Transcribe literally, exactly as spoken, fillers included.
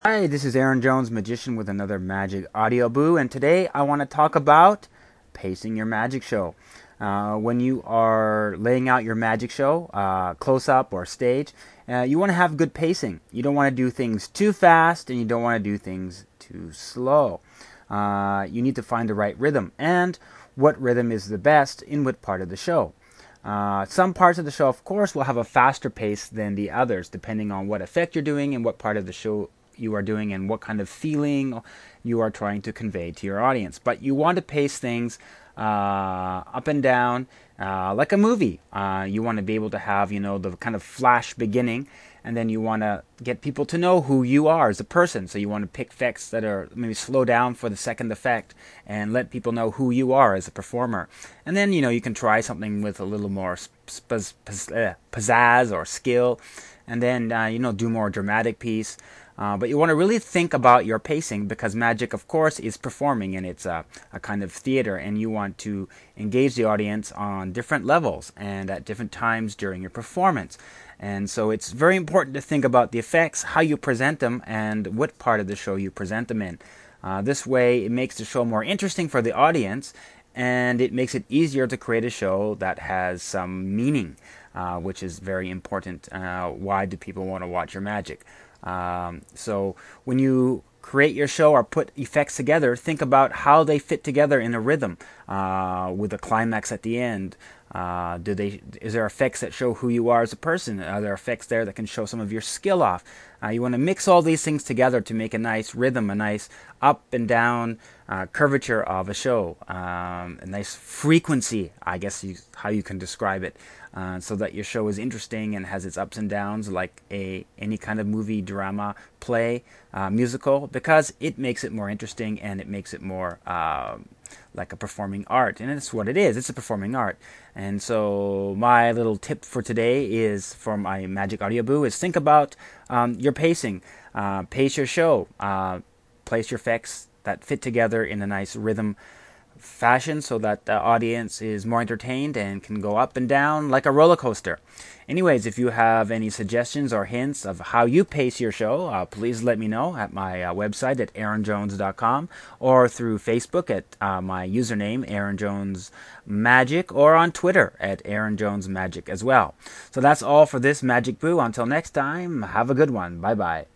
Hi, this is Aaron Jones, magician with another Magic Audio Boo, and today I want to talk about pacing your magic show. Uh, when you are laying out your magic show, uh, close up or stage, uh, you want to have good pacing. You don't want to do things too fast, and you don't want to do things too slow. Uh, you need to find the right rhythm, and what rhythm is the best in what part of the show. Uh, some parts of the show, of course, will have a faster pace than the others, depending on what effect you're doing and what part of the show you are doing and what kind of feeling you are trying to convey to your audience. But you want to pace things uh, up and down uh, like a movie. Uh, you want to be able to have, you know, the kind of flash beginning, and then you want to get people to know who you are as a person. So you want to pick effects that are maybe slow down for the second effect and let people know who you are as a performer. And then, you know, you can try something with a little more spaz- paz- uh, pizzazz or skill, and then, uh, you know, do more dramatic piece. Uh, but you want to really think about your pacing, because magic, of course, is performing, and it's a, a kind of theater, and you want to engage the audience on different levels and at different times during your performance. And so it's very important to think about the effects, how you present them, and what part of the show you present them in. Uh, this way, it makes the show more interesting for the audience, and it makes it easier to create a show that has some meaning, uh, which is very important. Uh, why do people want to watch your magic? Um, so when you create your show or put effects together, think about how they fit together in a rhythm, uh, with a climax at the end. Uh, do they? Is there effects that show who you are as a person? Are there effects there that can show some of your skill off? Uh, you want to mix all these things together to make a nice rhythm, a nice up and down uh, curvature of a show, um, a nice frequency, I guess you, how you can describe it, uh, so that your show is interesting and has its ups and downs like a any kind of movie, drama, play, uh, musical, because it makes it more interesting and it makes it more uh, like a performing art. And it's what it is. It's a performing art. And so my little tip for today is, for my Magic Audio Boo, is think about um, your pacing. Uh, pace your show. Uh, place your effects that fit together in a nice rhythm fashion so that the audience is more entertained and can go up and down like a roller coaster. Anyways, if you have any suggestions or hints of how you pace your show, uh, please let me know at my uh, website at aaron jones dot com, or through Facebook at uh, my username Aaron Jones Magic, or on Twitter at Aaron Jones Magic as well. So that's all for this Magic Boo. Until next time, have a good one. Bye bye.